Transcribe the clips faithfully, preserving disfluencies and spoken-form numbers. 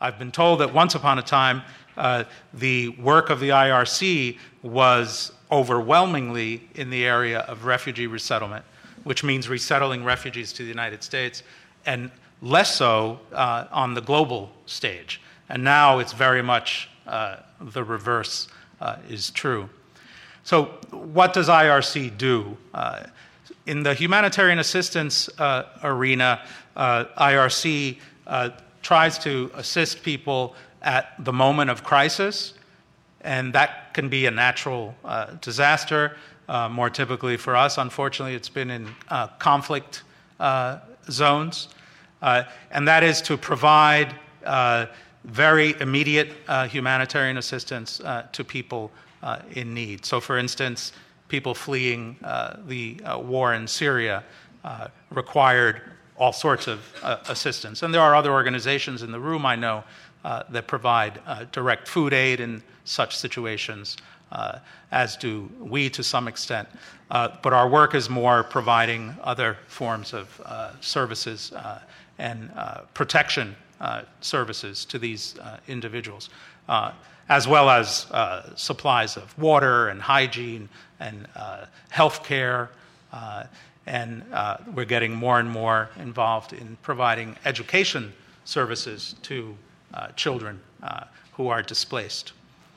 I've been told that once upon a time, uh, the work of the I R C was overwhelmingly in the area of refugee resettlement, which means resettling refugees to the United States, and less so uh, on the global stage. And now it's very much uh, the reverse uh, is true. So what does I R C do? Uh, in the humanitarian assistance uh, arena, uh, I R C uh, tries to assist people at the moment of crisis, and that can be a natural uh, disaster. Uh, more typically for us, unfortunately, it's been in uh, conflict uh, zones. Uh, and that is to provide uh, very immediate uh, humanitarian assistance uh, to people uh, in need. So, for instance, people fleeing uh, the uh, war in Syria uh, required all sorts of uh, assistance. And there are other organizations in the room, I know, uh, that provide uh, direct food aid in such situations, uh, as do we to some extent. Uh, but our work is more providing other forms of uh, services uh, and uh, protection uh, services to these uh, individuals, uh, as well as uh, supplies of water and hygiene and uh, health care. Uh, and uh, we're getting more and more involved in providing education services to uh, children uh, who are displaced.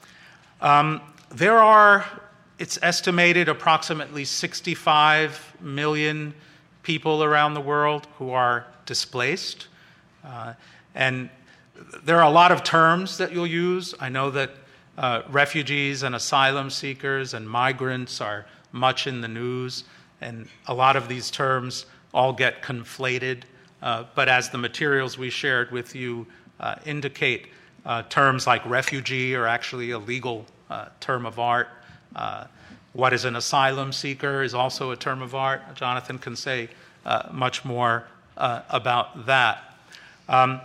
Um, there are, it's estimated, approximately sixty-five million people around the world who are displaced. Uh, and there are a lot of terms that you'll use. I know that uh, refugees and asylum seekers and migrants are much in the news, and a lot of these terms all get conflated. Uh, but as the materials we shared with you uh, indicate, uh, terms like refugee are actually a legal uh, term of art. Uh, what is an asylum seeker is also a term of art. Jonathan can say uh, much more uh, about that. Um,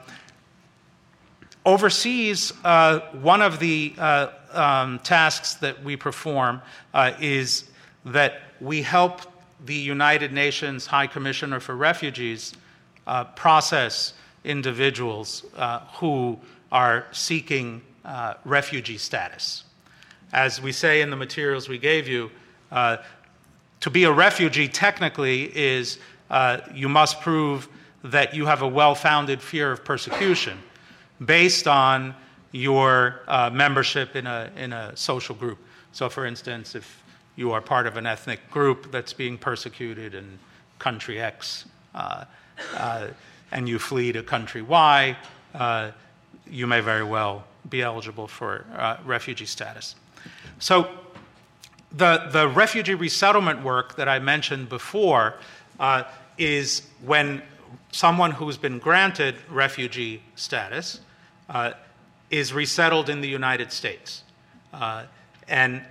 overseas, uh, one of the uh, um, tasks that we perform uh, is that we help the United Nations High Commissioner for Refugees uh, process individuals uh, who are seeking uh, refugee status. As we say in the materials we gave you, uh, to be a refugee technically is uh, you must prove that you have a well-founded fear of persecution based on your uh, membership in a, in a social group. So for instance, if you are part of an ethnic group that's being persecuted in country X, uh, uh, and you flee to country Y, uh, you may very well be eligible for uh, refugee status. So the, the refugee resettlement work that I mentioned before uh, is when someone who's been granted refugee status uh, is resettled in the United States. Uh, and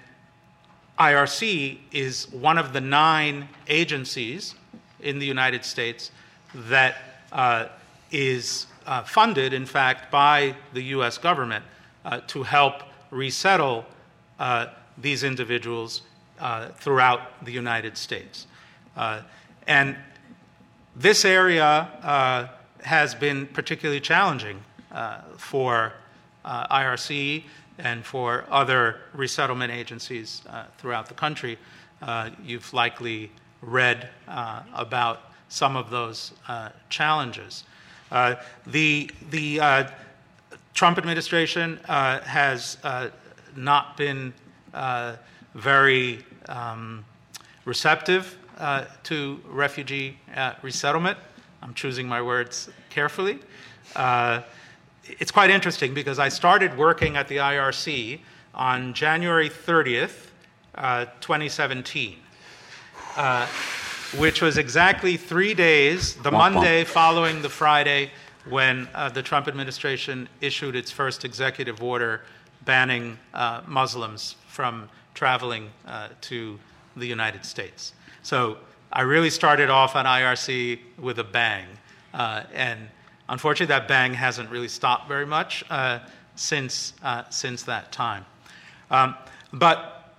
I R C is one of the nine agencies in the United States that uh, is uh, funded, in fact, by the U S government uh, to help resettle uh, these individuals uh, throughout the United States. Uh, and this area uh, has been particularly challenging uh, for uh, I R C and for other resettlement agencies uh, throughout the country. Uh, you've likely read uh, about some of those uh, challenges. Uh, the the uh, Trump administration uh, has uh, not been uh, very um, receptive uh, to refugee uh, resettlement. I'm choosing my words carefully. Uh, It's quite interesting because I started working at the I R C on January thirtieth, uh, twenty seventeen, uh, which was exactly three days, the Monday following the Friday when uh, the Trump administration issued its first executive order banning uh, Muslims from traveling uh, to the United States. So I really started off on I R C with a bang, uh, and unfortunately, that bang hasn't really stopped very much uh, since uh, since that time. Um, but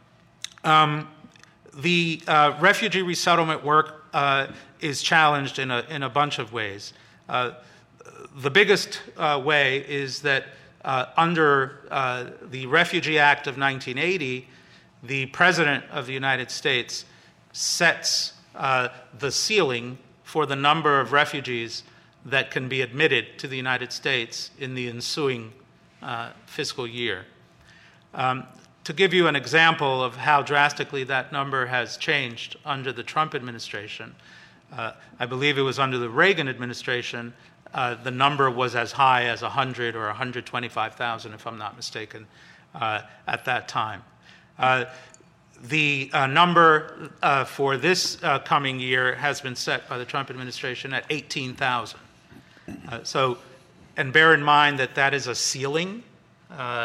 um, the uh, refugee resettlement work uh, is challenged in a in a bunch of ways. Uh, the biggest uh, way is that uh, under uh, the Refugee Act of nineteen eighty, the President of the United States sets uh, the ceiling for the number of refugees that can be admitted to the United States in the ensuing uh, fiscal year. Um, to give you an example of how drastically that number has changed under the Trump administration, uh, I believe it was under the Reagan administration, uh, the number was as high as one hundred or one hundred twenty-five thousand, if I'm not mistaken, uh, at that time. Uh, the uh, number uh, for this uh, coming year has been set by the Trump administration at eighteen thousand. Uh, so, and bear in mind that that is a ceiling. Uh,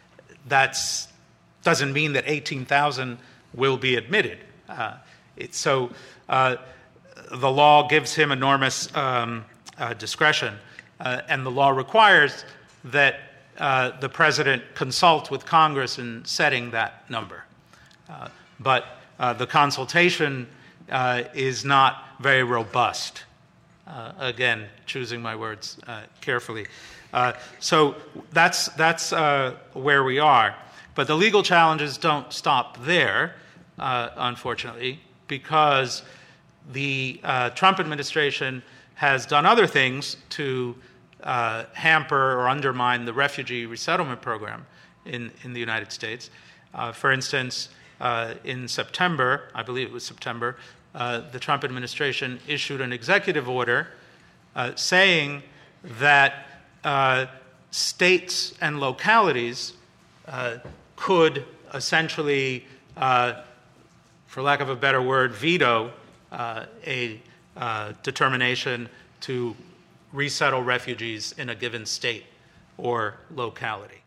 that's doesn't mean that eighteen thousand will be admitted. Uh, it, so uh, the law gives him enormous um, uh, discretion, uh, and the law requires that uh, the president consult with Congress in setting that number. Uh, but uh, the consultation uh, is not very robust. Uh, again, choosing my words uh, carefully. Uh, so that's, that's uh, where we are. But the legal challenges don't stop there, uh, unfortunately, because the uh, Trump administration has done other things to uh, hamper or undermine the refugee resettlement program in, in the United States. Uh, for instance, uh, in September, I believe it was September, uh, the Trump administration issued an executive order uh, saying that uh, states and localities uh, could essentially, uh, for lack of a better word, veto uh, a uh, determination to resettle refugees in a given state or locality.